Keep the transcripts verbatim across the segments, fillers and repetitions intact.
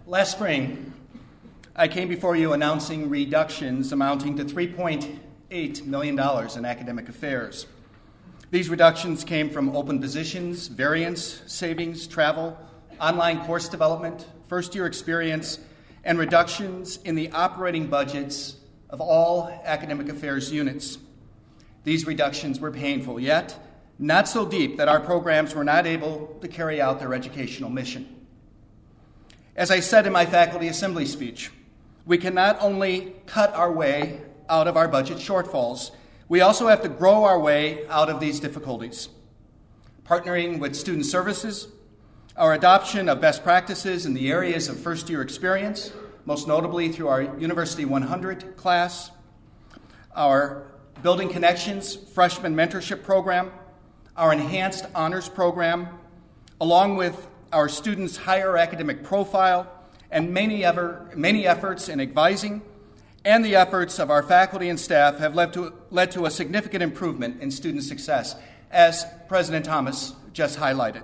Last spring, I came before you announcing reductions amounting to three point eight million dollars in academic affairs. These reductions came from open positions, variance, savings, travel, online course development, first-year experience, and reductions in the operating budgets of all academic affairs units. These reductions were painful, yet not so deep that our programs were not able to carry out their educational mission. As I said in my faculty assembly speech, we can not only cut our way out of our budget shortfalls, we also have to grow our way out of these difficulties. Partnering with student services, our adoption of best practices in the areas of first-year experience, most notably through our University one hundred class, our Building Connections freshman mentorship program, our enhanced honors program, along with our students' higher academic profile, and many, ever, many efforts in advising, and the efforts of our faculty and staff have led to, led to a significant improvement in student success, as President Thomas just highlighted.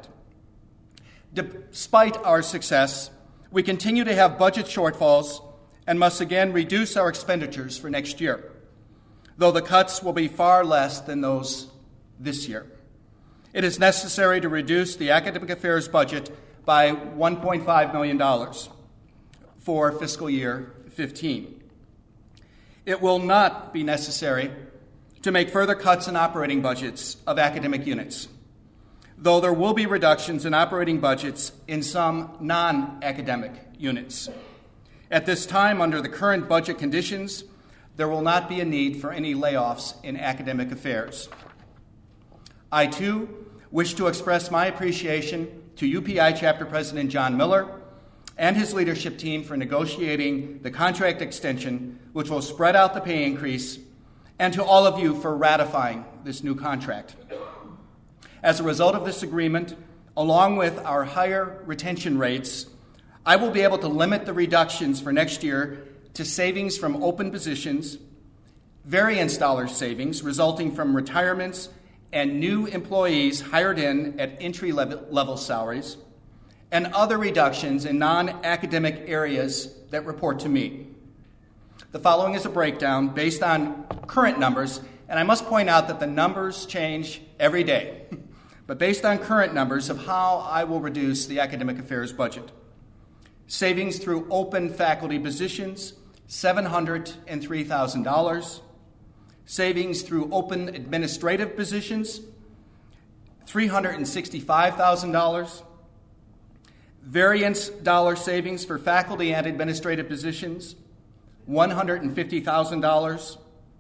Despite our success, we continue to have budget shortfalls and must again reduce our expenditures for next year, though the cuts will be far less than those this year. It is necessary to reduce the academic affairs budget by one point five million dollars for fiscal year fifteen. It will not be necessary to make further cuts in operating budgets of academic units, though there will be reductions in operating budgets in some non-academic units. At this time, under the current budget conditions, there will not be a need for any layoffs in academic affairs. I, too, wish to express my appreciation to U P I Chapter President John Miller and his leadership team for negotiating the contract extension, which will spread out the pay increase, and to all of you for ratifying this new contract. As a result of this agreement, along with our higher retention rates, I will be able to limit the reductions for next year to savings from open positions, variance dollar savings resulting from retirements and new employees hired in at entry-level salaries, and other reductions in non-academic areas that report to me. The following is a breakdown based on current numbers, and I must point out that the numbers change every day, but based on current numbers of how I will reduce the academic affairs budget. Savings through open faculty positions, seven hundred three thousand dollars. Savings through open administrative positions, three hundred sixty-five thousand dollars. Variance dollar savings for faculty and administrative positions, one hundred fifty thousand dollars.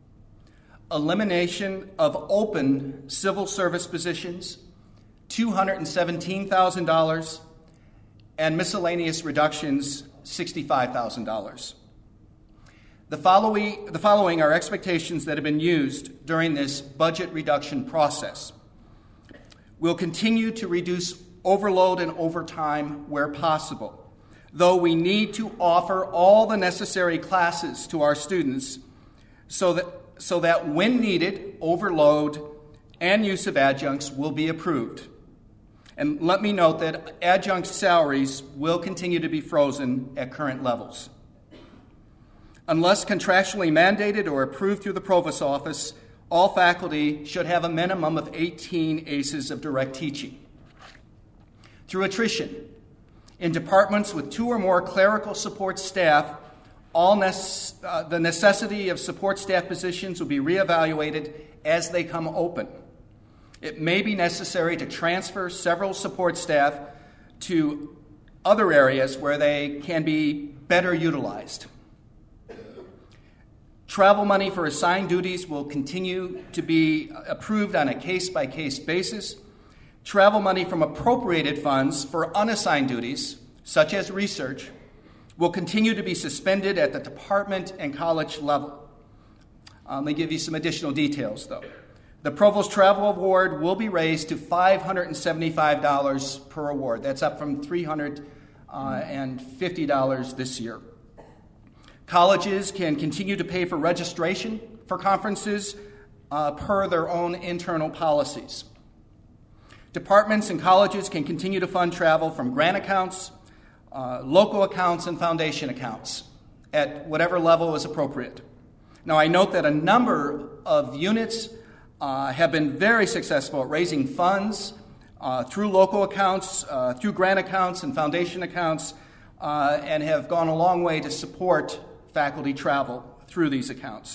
Elimination of open civil service positions, two hundred seventeen thousand dollars. And miscellaneous reductions, sixty-five thousand dollars. The following, the following are expectations that have been used during this budget reduction process. We'll continue to reduce overload and overtime where possible, though we need to offer all the necessary classes to our students so that, so that when needed, overload and use of adjuncts will be approved. And let me note that adjunct salaries will continue to be frozen at current levels. Unless contractually mandated or approved through the provost's office, all faculty should have a minimum of eighteen A C Es of direct teaching. Through attrition, in departments with two or more clerical support staff, all nece- uh, the necessity of support staff positions will be reevaluated as they come open. It may be necessary to transfer several support staff to other areas where they can be better utilized. Travel money for assigned duties will continue to be approved on a case-by-case basis. Travel money from appropriated funds for unassigned duties, such as research, will continue to be suspended at the department and college level. Uh, let me give you some additional details, though. The Provost Travel Award will be raised to five hundred seventy-five dollars per award. That's up from three hundred fifty dollars this year. Colleges can continue to pay for registration for conferences uh, per their own internal policies. Departments and colleges can continue to fund travel from grant accounts uh, local accounts and foundation accounts at whatever level is appropriate. Now, I note that a number of units uh, have been very successful at raising funds uh, through local accounts, uh, through grant accounts and foundation accounts, uh, and have gone a long way to support faculty travel through these accounts.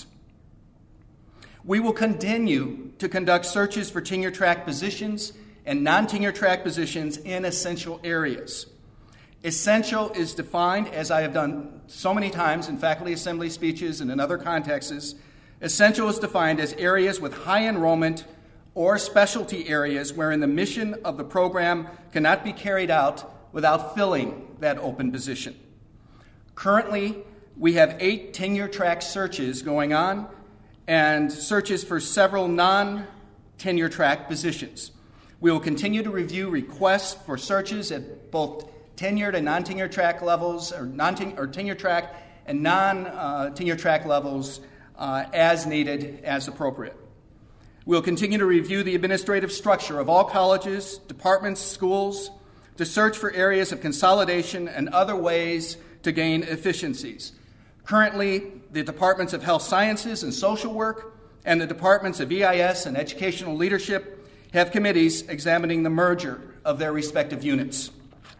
We will continue to conduct searches for tenure-track positions and non-tenure track positions in essential areas. Essential is defined, as I have done so many times in faculty assembly speeches and in other contexts, essential is defined as areas with high enrollment or specialty areas wherein the mission of the program cannot be carried out without filling that open position. Currently, we have eight tenure track searches going on and searches for several non-tenure track positions. We will continue to review requests for searches at both tenured and non-tenure track levels, or non or tenure track and non-tenure track levels uh, as needed, as appropriate. We'll continue to review the administrative structure of all colleges, departments, schools, to search for areas of consolidation and other ways to gain efficiencies. Currently, the Departments of Health Sciences and Social Work and the Departments of E I S and Educational Leadership have committees examining the merger of their respective units.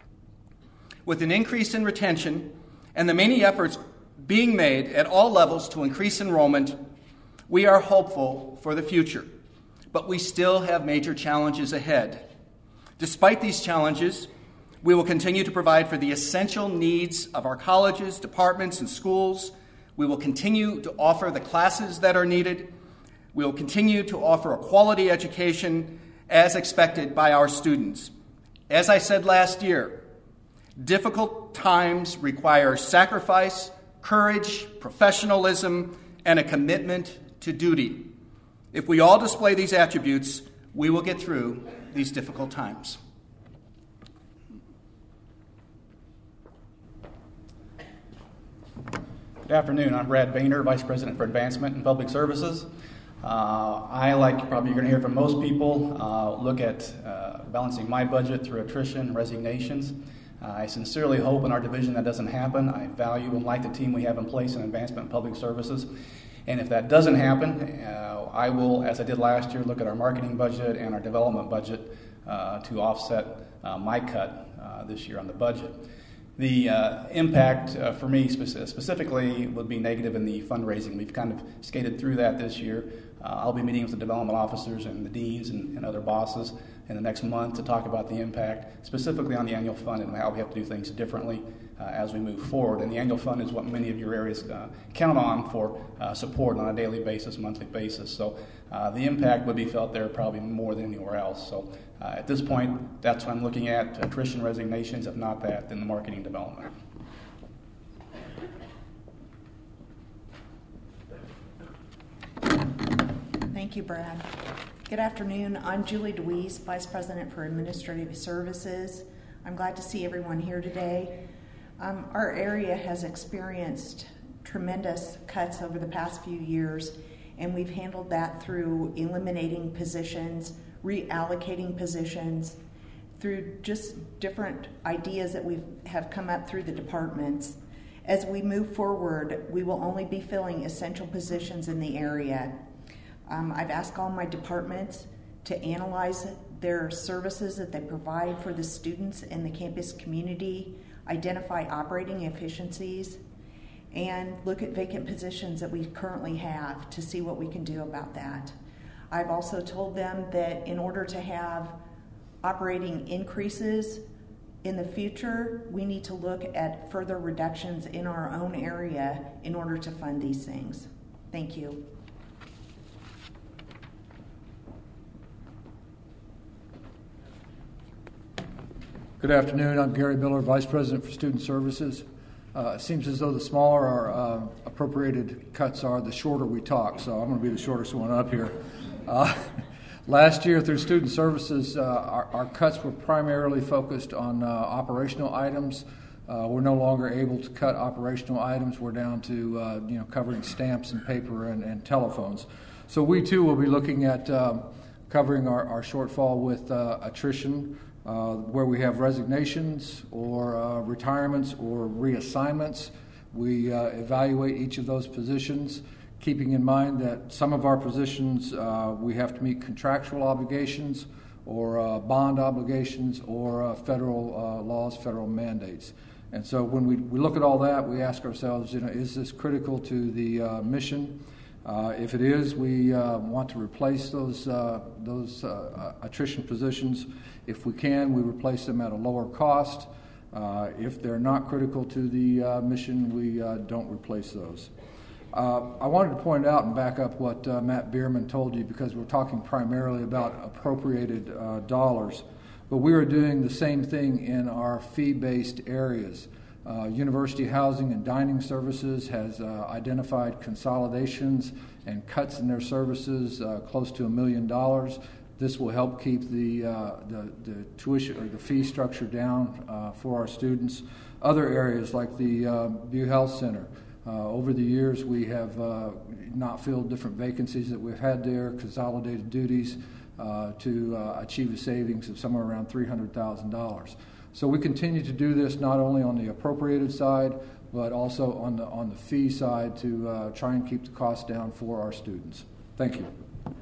With an increase in retention and the many efforts being made at all levels to increase enrollment, we are hopeful for the future, but we still have major challenges ahead. Despite these challenges, we will continue to provide for the essential needs of our colleges, departments, and schools. We will continue to offer the classes that are needed. We will continue to offer a quality education as expected by our students. As I said last year, difficult times require sacrifice, courage, professionalism, and a commitment to duty. If we all display these attributes, we will get through these difficult times. Good afternoon. I'm Brad Boehner, Vice President for Advancement and Public Services. Uh, I, like probably you're going to hear from most people, uh, look at uh, balancing my budget through attrition, resignations. Uh, I sincerely hope in our division that doesn't happen. I value and like the team we have in place in Advancement and Public Services. And if that doesn't happen, uh, I will, as I did last year, look at our marketing budget and our development budget uh, to offset uh, my cut uh, this year on the budget. The uh, impact uh, for me speci- specifically would be negative in the fundraising. We've kind of skated through that this year. Uh, I'll be meeting with the development officers and the deans and, and other bosses in the next month to talk about the impact, specifically on the annual fund and how we have to do things differently uh, as we move forward. And the annual fund is what many of your areas uh, count on for uh, support on a daily basis, monthly basis. So uh, the impact would be felt there probably more than anywhere else. So uh, at this point, that's what I'm looking at, attrition, resignations. If not that, then the marketing development. Thank you, Brad. Good afternoon. I'm Julie DeWeese, Vice President for Administrative Services. I'm glad to see everyone here today. Um, our area has experienced tremendous cuts over the past few years, and we've handled that through eliminating positions, reallocating positions, through just different ideas that we have come up through the departments. As we move forward, we will only be filling essential positions in the area. Um, I've asked all my departments to analyze their services that they provide for the students in the campus community, identify operating efficiencies, and look at vacant positions that we currently have to see what we can do about that. I've also told them that in order to have operating increases in the future, we need to look at further reductions in our own area in order to fund these things. Thank you. Good afternoon. I'm Gary Miller, Vice President for Student Services. Uh, it seems as though the smaller our uh, appropriated cuts are, the shorter we talk, so I'm going to be the shortest one up here. Uh, last year, through Student Services, uh, our, our cuts were primarily focused on uh, operational items. Uh, we're no longer able to cut operational items. We're down to uh, you know covering stamps and paper and, and telephones. So we, too, will be looking at um, covering our, our shortfall with uh, attrition. Uh, where we have resignations or uh, retirements or reassignments, we uh, evaluate each of those positions, keeping in mind that some of our positions uh, we have to meet contractual obligations or uh, bond obligations or uh, federal uh, laws, federal mandates. And so when we, we look at all that, we ask ourselves, you know, is this critical to the uh, mission? Uh, if it is, we uh, want to replace those uh, those uh, attrition positions. If we can, we replace them at a lower cost. Uh, if they're not critical to the uh, mission, we uh, don't replace those. Uh, I wanted to point out and back up what uh, Matt Bierman told you, because we're talking primarily about appropriated uh, dollars, but we are doing the same thing in our fee-based areas. Uh, University Housing and Dining Services has uh, identified consolidations and cuts in their services uh, close to a million dollars. This will help keep the, uh, the the tuition or the fee structure down uh, for our students. Other areas like the uh, View Health Center. Uh, over the years, we have uh, not filled different vacancies that we've had there, consolidated duties uh, to uh, achieve a savings of somewhere around three hundred thousand dollars. So we continue to do this not only on the appropriated side, but also on the on the fee side to uh, try and keep the costs down for our students. Thank you.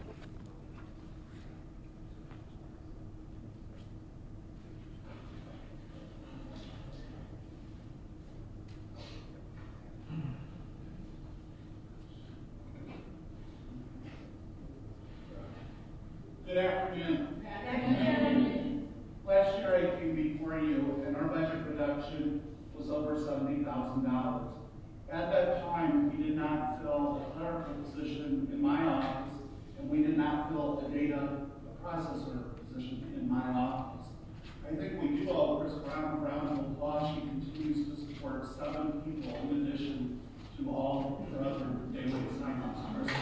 Good afternoon. Good afternoon. Last year I came before you and our budget reduction was over seventy thousand dollars. At that time, we did not fill a clerical position in my office, and we did not fill a data processor position in my office. I think we do owe Chris Brown a round of applause. She continues to support seven people in addition to all the other daily assignments.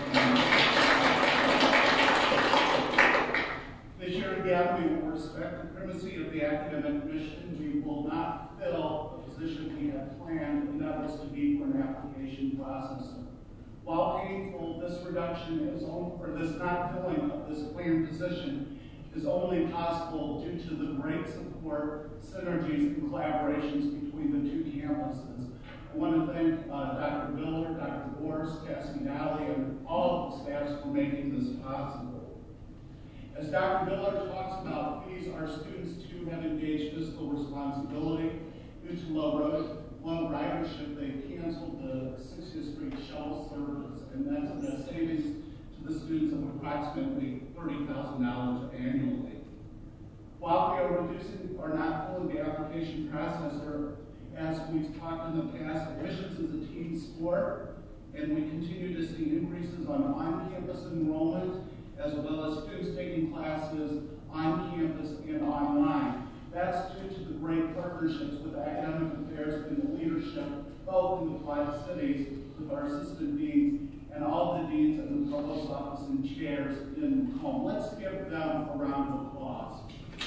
This year again, we will respect the primacy of the academic mission. We will not fill the position we had planned, and that was to be for an application processor. While painful, this reduction is only, or this not filling of this planned position is only possible due to the great support, synergies, and collaborations between the two campuses. I want to thank uh, Doctor Miller, Doctor Boris, Cassie Daly, and all of the staffs for making this possible. As Doctor Miller talks about fees, our students too have engaged fiscal responsibility. Due to low, road, low ridership, they've canceled the sixtieth Street shuttle service, and that's a savings to the students of approximately thirty thousand dollars annually. While we are reducing or not filling the application processor, as we've talked in the past, admissions is a team sport, and we continue to see increases on on-campus enrollment, as well as students taking classes on campus and online. That's due to the great partnerships with academic affairs and the leadership, both in the five cities, with our assistant deans and all the deans and the provost office and chairs in Macomb. Let's give them a round of applause.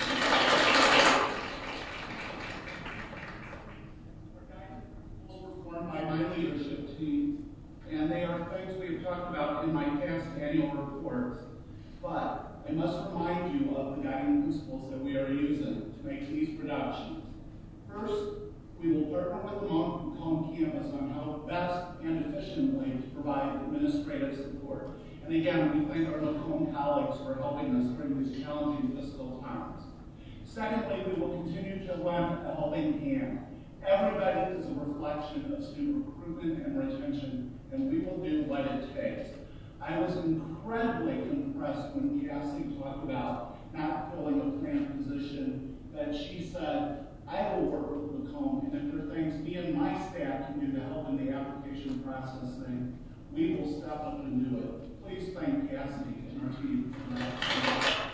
Our guidance principles were formed by my leadership team, and they are things we have talked about in my past annual reports. But I must remind you of the guiding principles that we are using to make these reductions. First, we will partner with the Macomb campus on how best and efficiently to provide administrative support. And again, we thank our Macomb colleagues for helping us during these challenging fiscal times. Secondly, we will continue to lend a helping hand. Everybody is a reflection of student recruitment and retention, and we will do what it takes. I was incredibly impressed when Cassie talked about not filling a planned position, that she said, I will work with Macomb, and if there are things me and my staff can do to help in the application processing, we will step up and do it. Please thank Cassie and our team for that.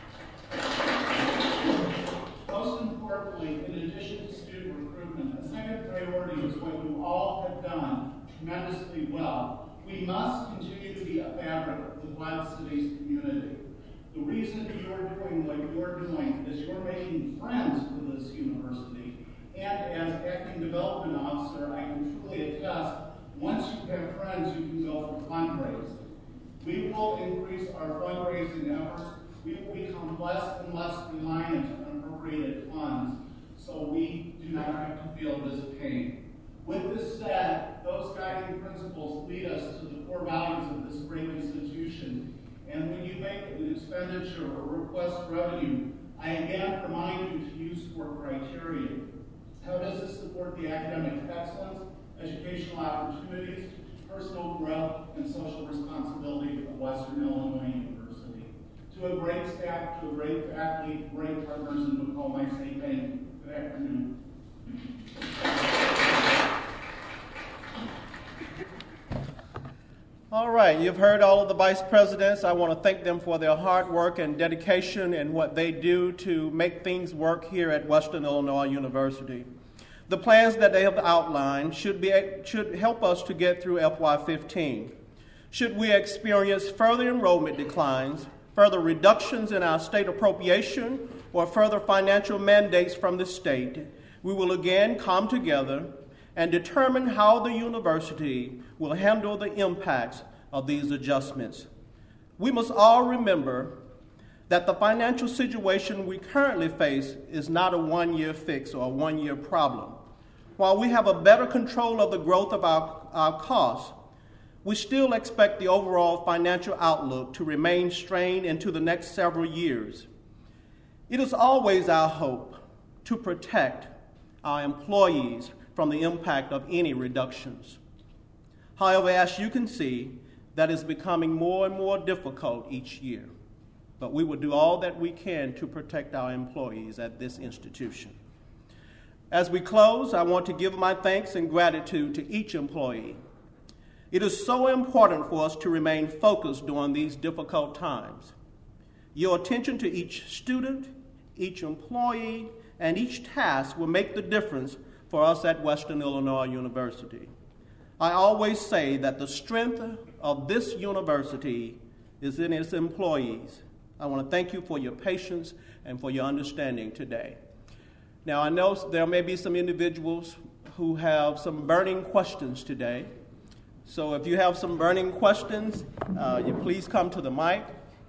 Most importantly, in addition to student recruitment, a second priority is what you all have done tremendously well. We must continue to be a fabric of the Quad Cities community. The reason you're doing what you're doing is you're making friends with this university. And as acting development officer, I can truly attest, once you have friends, you can go for fundraising. We will increase our fundraising efforts. We will become less and less reliant on appropriated funds, so we do not have to feel this pain. With this said, those guiding principles lead us to the core values of this great institution. And when you make an expenditure or request revenue, I again remind you to use four criteria. How does this support the academic excellence, educational opportunities, personal growth, and social responsibility of Western Illinois University? To a great staff, to a great faculty, great partners in Macomb, I say thank you. Good afternoon. All right, you've heard all of the vice presidents. I want to thank them for their hard work and dedication and what they do to make things work here at Western Illinois University. The plans that they have outlined should, be, should help us to get through F Y fifteen. Should we experience further enrollment declines, further reductions in our state appropriation, or further financial mandates from the state, we will again come together and determine how the university will handle the impacts of these adjustments. We must all remember that the financial situation we currently face is not a one-year fix or a one-year problem. While we have a better control of the growth of our, our costs, we still expect the overall financial outlook to remain strained into the next several years. It is always our hope to protect our employees from the impact of any reductions. However, as you can see, that is becoming more and more difficult each year. But we will do all that we can to protect our employees at this institution. As we close, I want to give my thanks and gratitude to each employee. It is so important for us to remain focused during these difficult times. Your attention to each student, each employee, and each task will make the difference for us at Western Illinois University. I always say that the strength of this university is in its employees. I want to thank you for your patience and for your understanding today. Now, I know there may be some individuals who have some burning questions today. So if you have some burning questions, uh, you please come to the mic.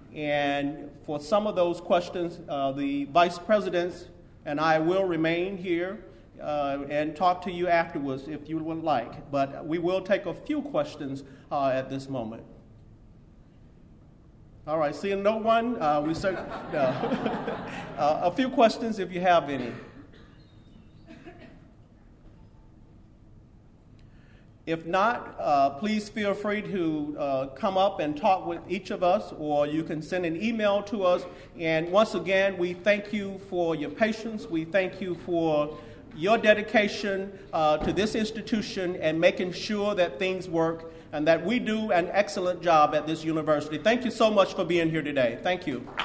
And for some of those questions, uh, the vice presidents and I will remain here uh, and talk to you afterwards if you would like. But we will take a few questions uh, at this moment. All right, seeing no one, uh, we start, no. uh, a few questions if you have any. If not, uh, please feel free to uh, come up and talk with each of us, or you can send an email to us. And once again, we thank you for your patience. We thank you for your dedication uh, to this institution and making sure that things work and that we do an excellent job at this university. Thank you so much for being here today. Thank you.